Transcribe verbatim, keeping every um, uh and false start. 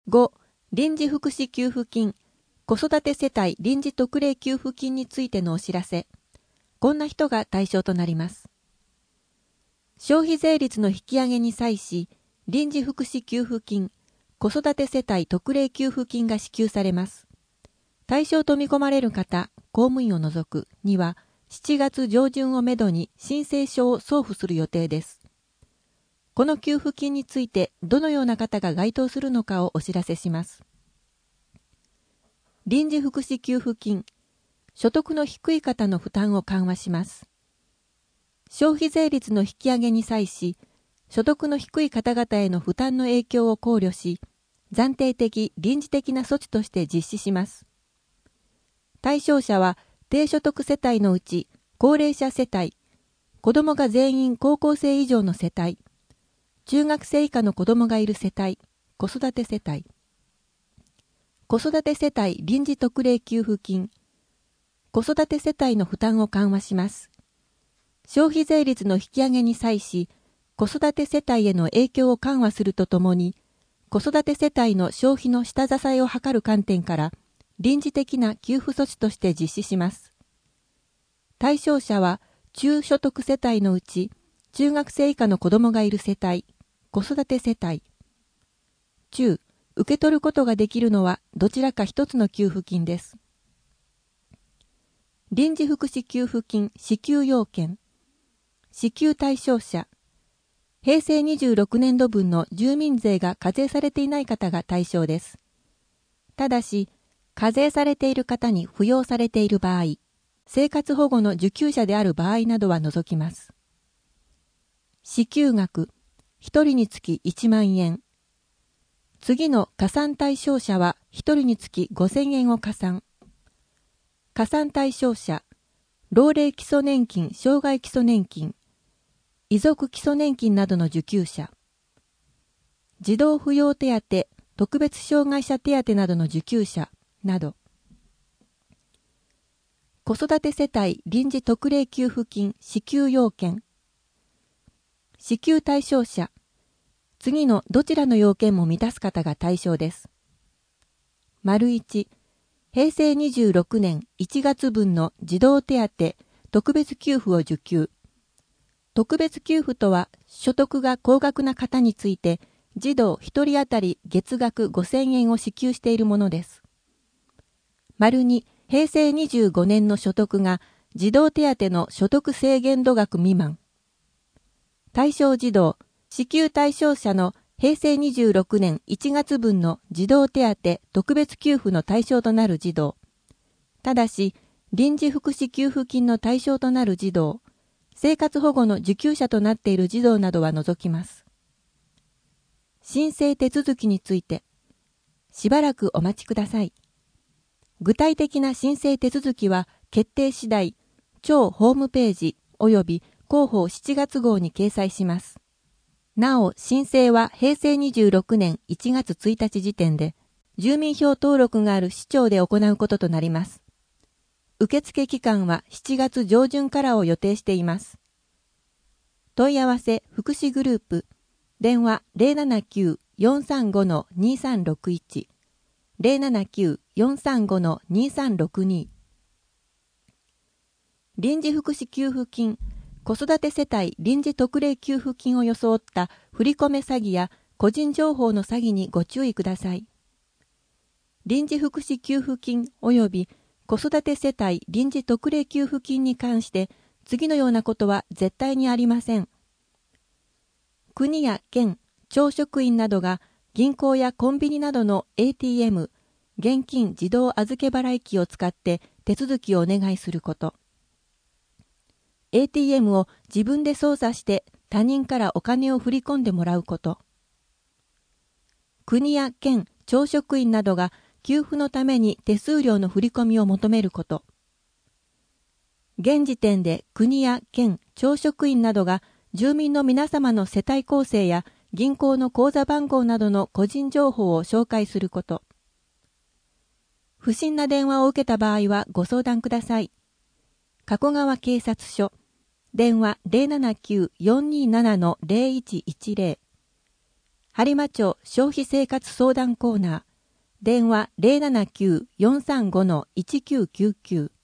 ご. 臨時福祉給付金、子育て世帯臨時特例給付金についてのお知らせ。こんな人が対象となります。消費税率の引き上げに際し、臨時福祉給付金、子育て世帯特例給付金が支給されます。対象と見込まれる方、公務員を除くには、しちがつ上旬をめどに申請書を送付する予定です。この給付金についてどのような方が該当するのかをお知らせします。臨時福祉給付金、所得の低い方の負担を緩和します。消費税率の引き上げに際し、所得の低い方々への負担の影響を考慮し、暫定的臨時的な措置として実施します。対象者は低所得世帯のうち高齢者世帯、子どもが全員高校生以上の世帯、中学生以下の子どもがいる世帯、子育て世帯、子育て世帯臨時特例給付金、子育て世帯の負担を緩和します。消費税率の引き上げに際し、子育て世帯への影響を緩和するとともに、子育て世帯の消費の下支えを図る観点から、臨時的な給付措置として実施します。対象者は、中所得世帯のうち、中学生以下の子どもがいる世帯、子育て世帯。中、受け取ることができるのはどちらか一つの給付金です。臨時福祉給付金支給要件。支給対象者。平成にじゅうろくねんどぶんの住民税が課税されていない方が対象です。ただし、課税されている方に扶養されている場合、生活保護の受給者である場合などは除きます。支給額、ひとりにつきいちまんえん。次の加算対象者はひとりにつきごせんえんを加算。加算対象者、老齢基礎年金、障害基礎年金、遺族基礎年金などの受給者、児童扶養手当、特別障害者手当などの受給者など、子育て世帯臨時特例給付金支給要件、支給対象者、次のどちらの要件も満たす方が対象です。丸いち、平成にじゅうろくねんいちがつぶんの児童手当特別給付を受給。特別給付とは、所得が高額な方について、児童ひとり当たり月額ごせんえんを支給しているものです。丸に、平成にじゅうごねんの所得が児童手当の所得制限度額未満。対象児童、支給対象者の平成にじゅうろくねんいちがつぶんの児童手当特別給付の対象となる児童。ただし、臨時福祉給付金の対象となる児童、生活保護の受給者となっている児童などは除きます。申請手続きについて、しばらくお待ちください。具体的な申請手続きは決定次第、庁ホームページ及び広報しちがつごうに掲載します。なお、申請は平成にじゅうろくねんいちがつついたち時点で、住民票登録がある市町で行うこととなります。受付期間はしちがつじょうじゅんからを予定しています。問い合わせ福祉グループ、電話 ゼロななきゅう よんさんご にさんろくいち、ゼロななきゅう よんさんご にさんろくに。臨時福祉給付金、子育て世帯臨時特例給付金を装った振り込め詐欺や個人情報の詐欺にご注意ください。臨時福祉給付金及び子育て世帯臨時特例給付金に関して次のようなことは絶対にありません。国や県、町職員などが銀行やコンビニなどの エーティーエム、現金自動預け払い機を使って手続きをお願いすること。エーティーエム を自分で操作して他人からお金を振り込んでもらうこと。国や県、町職員などが給付のために手数料の振り込みを求めること。現時点で国や県、町職員などが住民の皆様の世帯構成や銀行の口座番号などの個人情報を紹介すること。不審な電話を受けた場合はご相談ください。加古川警察署、電話 ゼロななきゅう よんにーなな ゼロいちいちゼロ。 播磨町消費生活相談コーナー、電話 ゼロななきゅう よんさんご いちきゅうきゅうきゅう